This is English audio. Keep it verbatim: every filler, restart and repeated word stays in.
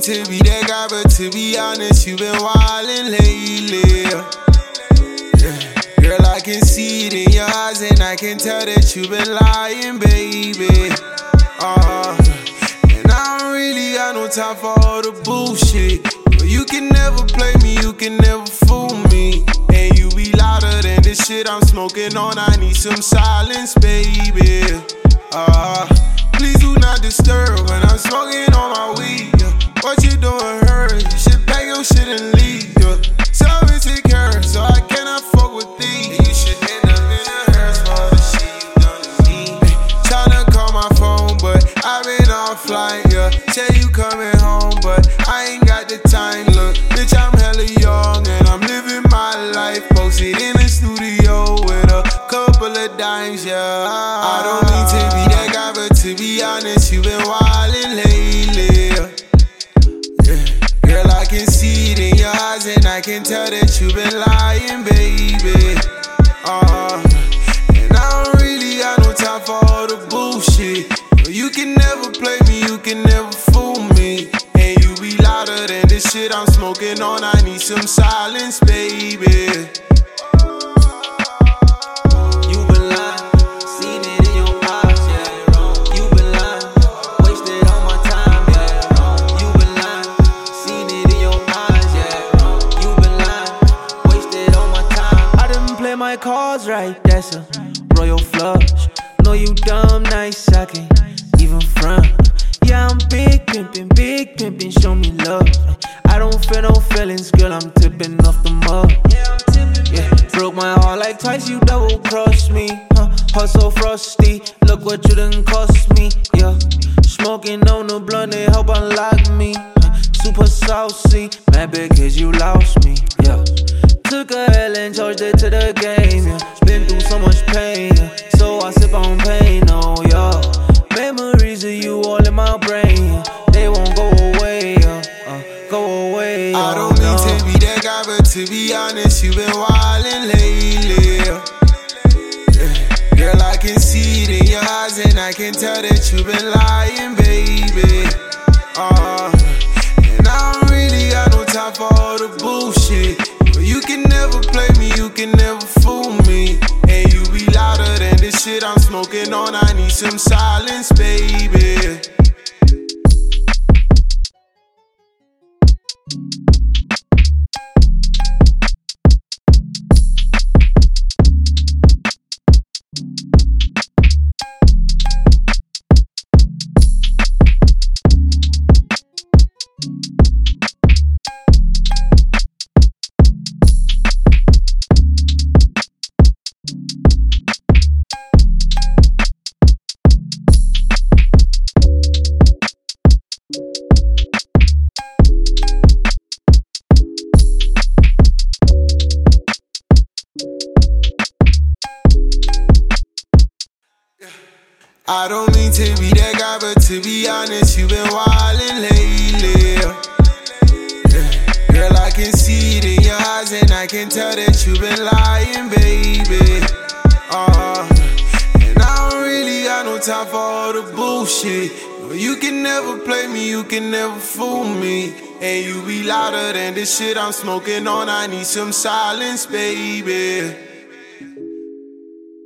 to be that guy, but to be honest, you been wildin' lately. Yeah. Girl, I can see it in your eyes, and I can tell that you been lying, baby. Uh, and I don't really got no time for all the bullshit. But you can never play me, you can never fool me. And you be louder than the shit I'm smoking on. I need some silence, baby. Uh, please do not disturb when I'm smoking on my weed. Yeah. What you doing, her? You should pack your shit and leave. Yeah. So insecure, so I cannot fuck with these. You should end up in a hearse for the shit you done to me. Hey, tryna call my phone, but I've been offline. Yeah, say you coming home, but I ain't got the time. Look, bitch, I'm hella young and I'm living my life. Posted in the studio with a couple of dimes. Yeah, I don't need to be that guy, but to be honest, you been wildin' lately. Yeah, girl, I can see it in your eyes, and I can tell that you been lying, baby. Uh, and I don't really got no time for all the bullshit. But you can never play me, you can never fool me. And you be louder than the shit I'm smoking on. I need some silence, baby. My cards right, that's a royal flush. Know you dumb, nice, I can't even front. Yeah, I'm big pimpin', big pimpin', show me love. I don't feel no feelings, girl, I'm tipping off the mug. Yeah, broke my heart like twice, you double crossed me. Huh? Heart so frosty, look what you done cost me. Yeah, smoking on the blunt, they help unlock me. Super saucy, mad because you lost me. Yeah. Took a L and charged it to the game, yeah. Been through so much pain, yeah. So I sip on pain, oh yeah. Memories of you all in my brain, yeah. They won't go away, yeah. uh, Go away, yeah. I don't need no. to be that guy, but to be honest, you been wildin' lately. Yeah. Girl, I can see it in your eyes, and I can tell that you been lying, baby. Uh, and I don't really got no time for all the bullshit. You can never play me, you can never fool me. And you be louder than the shit I'm smoking on. I need some silence, baby. I don't mean to be that guy, but to be honest, you been wildin' lately. Yeah. Girl, I can see it in your eyes, and I can tell that you been lying, baby. Uh, and I don't really got no time for all the bullshit. No, you can never play me, you can never fool me. And you be louder than the shit I'm smoking on. I need some silence, baby.